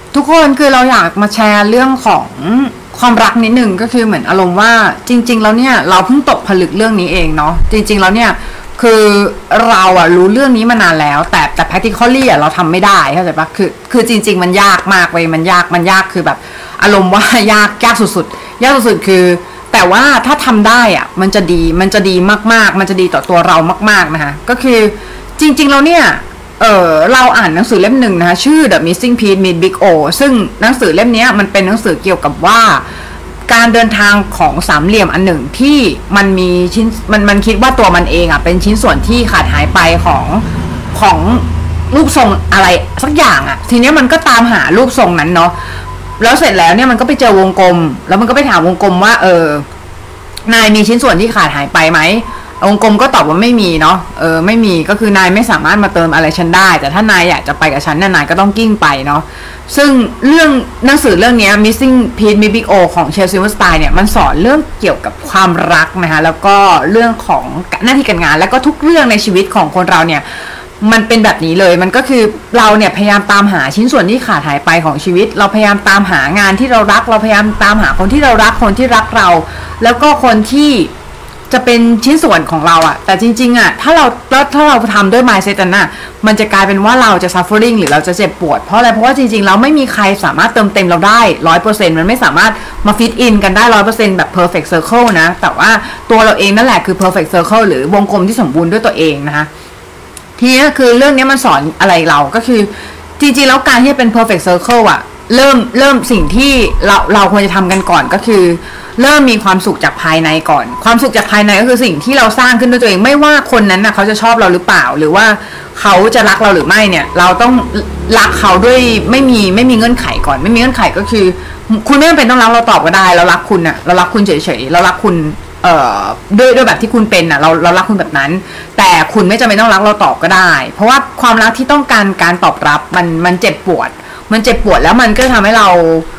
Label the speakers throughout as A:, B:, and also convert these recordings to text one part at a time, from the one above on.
A: ทุกคนคือเราอยากมาแชร์เรื่องของความรักนิดนึงก็คือเหมือนอารมณ์ว่าจริงๆแล้วเนี่ยเราเพิ่งตกผลึกเรื่องนี้เองเนาะจริงๆแล้วเนี่ยคือเราอะรู้เรื่องนี้มานานแล้วแต่ practically อะเราทำไม่ได้เข้าใจปะคือจริงๆมันยากมากเว้ยมันยากคือแบบอารมณ์ว่ายากสุดๆคือแต่ว่าถ้าทำได้อะมันจะดีมากๆมันจะดีต่อตัวเรามากๆนะคะก็คือจริงๆแล้วเนี่ยเราอ่านหนังสือเล่มหนึ่งนะคะชื่อ The Missing Piece Meet Big O ซึ่งหนังสือเล่มนี้มันเป็นหนังสือเกี่ยวกับว่าการเดินทางของสามเหลี่ยมอันหนึ่งที่มันมีชิ้นมันคิดว่าตัวมันเองอ่ะเป็นชิ้นส่วนที่ขาดหายไปของรูปทรงอะไรสักอย่างอ่ะทีนี้มันก็ตามหารูปทรงนั้นเนาะแล้วเสร็จแล้วเนี่ยมันก็ไปเจอวงกลมแล้วมันก็ไปถามวงกลมว่านายมีชิ้นส่วนที่ขาดหายไปไหมองค์กรมก็ตอบว่าไม่มีเนาะไม่มีก็คือนายไม่สามารถมาเติมอะไรฉันได้แต่ถ้านายอยากจะไปกับฉันนายก็ต้องกิ้งไปเนาะซึ่งเรื่องหนังสือเรื่องนี้ Missing Piece Meet Big O ของเชลซีวัสไตน์เนี่ยมันสอนเรื่องเกี่ยวกับความรักนะคะแล้วก็เรื่องของหน้าที่การงานแล้วก็ทุกเรื่องในชีวิตของคนเราเนี่ยมันเป็นแบบนี้เลยมันก็คือเราเนี่ยพยายามตามหาชิ้นส่วนที่ขาดหายไปของชีวิตเราพยายามตามหางานที่เรารักเราพยายามตามหาคนที่เรารักคนที่รักเราแล้วก็คนที่จะเป็นชิ้นส่วนของเราอะแต่จริงๆอะถ้าเราทำด้วย mindset นั้นน่ะมันจะกลายเป็นว่าเราจะ suffering หรือเราจะเจ็บปวดเพราะอะไรเพราะว่าจริงๆเราไม่มีใครสามารถเติมเต็มเราได้ 100% มันไม่สามารถมา fit in กันได้ 100% แบบ perfect circle นะแต่ว่าตัวเราเองนั่นแหละคือ perfect circle หรือวงกลมที่สมบูรณ์ด้วยตัวเองนะคะทีนี้คือเรื่องนี้มันสอนอะไรเราก็คือจริงๆแล้วการที่เป็น perfect circle อะเริ่มสิ่งที่เราควรจะทำกันก่อนก็คือเริ่มมีความสุขจากภายในก่อนความสุขจากภายในก็คือสิ่งที่เราสร้างขึ้นด้วยตัวเองไม่ว่าคนนั้นนะเขาจะชอบเราหรือเปล่าหรือว่าเขาจะรักเราหรือไม่เนี่ยเราต้องรักเขาด้วยไม่มีเงื่อนไขก่อนไม่มีเงื่อนไขก็คือคุณไม่จำเป็นต้องรักเราตอบก็ได้เรารักคุณอะเรารักคุณเฉยๆเรารักคุณด้วยแบบที่คุณเป็นอ่ะเรารักคุณแบบนั้นแต่คุณไม่จำเป็นต้องรักเราตอบก็ได้เพราะว่าความรักที่ต้องการตอบรับมันเจ็บปวดแล้วมันก็ทำให้เรา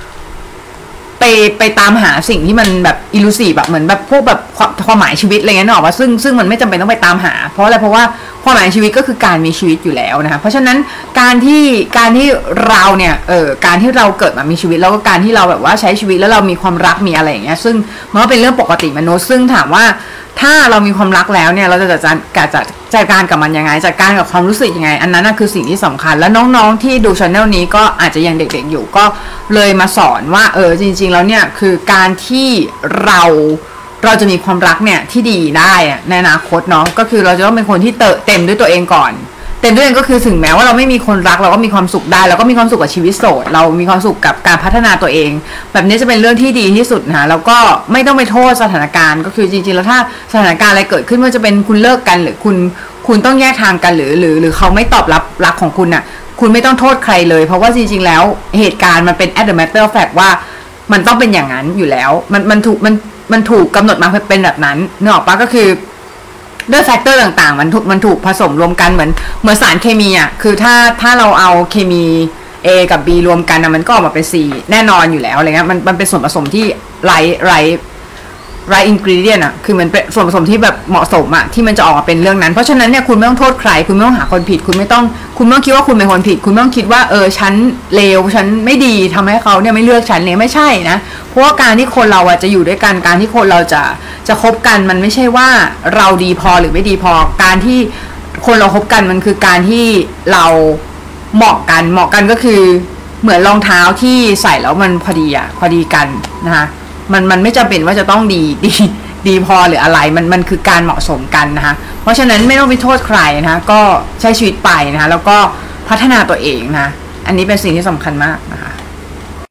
A: ไปตามหาสิ่งที่มันแบบอิลูซีฟแบบเหมือนแบบพวกแบบความหมายชีวิตอะไรเงี้ยนึกออกป่ะซึ่งมันไม่จำเป็นต้องไปตามหาเพราะอะไรเพราะว่าความหมายชีวิตก็คือการมีชีวิตอยู่แล้วนะคะเพราะฉะนั้นการที่เราเนี่ยการที่เราเกิดมามีชีวิตแล้วก็การที่เราแบบว่าใช้ชีวิตแล้วเรามีความรักมีอะไรอย่างเงี้ยซึ่งมันก็เป็นเรื่องปกติมนุษย์ซึ่งถามว่าถ้าเรามีความรักแล้วเนี่ยเราจะจัดการกับมันยังไงจัดการกับความรู้สึกยังไงอันนั้นคือสิ่งที่สำคัญแล้วน้องๆที่ดู channel นี้ก็อาจจะยังเด็กๆอยู่ก็เลยมาสอนว่าจริงๆแล้วเนี่ยคือการที่เราจะมีความรักเนี่ยที่ดีได้ในอนาคตเนาะก็คือเราจะต้องเป็นคนที่เต็มด้วยตัวเองก่อนเต็มด้วยตัวเองก็คือถึงแม้ว่าเราไม่มีคนรักเราก็มีความสุขได้เราก็มีความสุขกับชีวิตโสดเรามีความสุขกับการพัฒนาตัวเองแบบนี้จะเป็นเรื่องที่ดีที่สุดนะแล้วก็ไม่ต้องไปโทษสถานการณ์ก็คือจริงๆแล้วถ้าสถานการณ์อะไรเกิดขึ้นว่าจะเป็นคุณเลิกกันหรือคุณต้องแยกทางกันหรือเขาไม่ตอบรับรักของคุณคุณไม่ต้องโทษใครเลยเพราะว่าจริงๆแล้วเหตุการณ์มันเป็น at the matter of fact ว่ามันต้องเป็นอย่างนั้นอยู่แล้วมันถูกกำหนดมาเป็นแบบนั้นนึกออกปะก็คือด้วยแฟกเตอร์ต่างๆมันถูกผสมรวมกันเหมือนสารเคมีคือถ้าเราเอาเคมี A กับ B รวมกันมันก็ออกมาเป็น C แน่นอนอยู่แล้วอะไรเงี้ยมันเป็นส่วนผสมที่ไรอินกรีเดียนคือมันเป็นส่วนผสมที่แบบเหมาะสมที่มันจะออกมาเป็นเรื่องนั้นเพราะฉะนั้นเนี่ยคุณไม่ต้องโทษใครคุณไม่ต้องหาคนผิดคุณไม่ต้องคิดว่าคุณเป็นคนผิดคุณไม่ต้องคิดว่าฉันเลวฉันไม่ดีทำให้เขาเนี่ยไม่เลือกฉันเลยไม่ใช่นะเพราะว่าการที่คนเราจะอยู่ด้วยกันการที่คนเราจะคบกันมันไม่ใช่ว่าเราดีพอหรือไม่ดีพอการที่คนเราคบกันมันคือการที่เราเหมาะกันก็คือเหมือนรองเท้าที่ใส่แล้วมันพอดีกันนะคะมันไม่จำเป็นว่าจะต้องดีพอหรืออะไรมันคือการเหมาะสมกันนะคะเพราะฉะนั้นไม่ต้องไปโทษใครนะคะก็ใช้ชีวิตไปนะคะแล้วก็พัฒนาตัวเองนะอันนี้เป็นสิ่งที่สำคัญมากนะคะ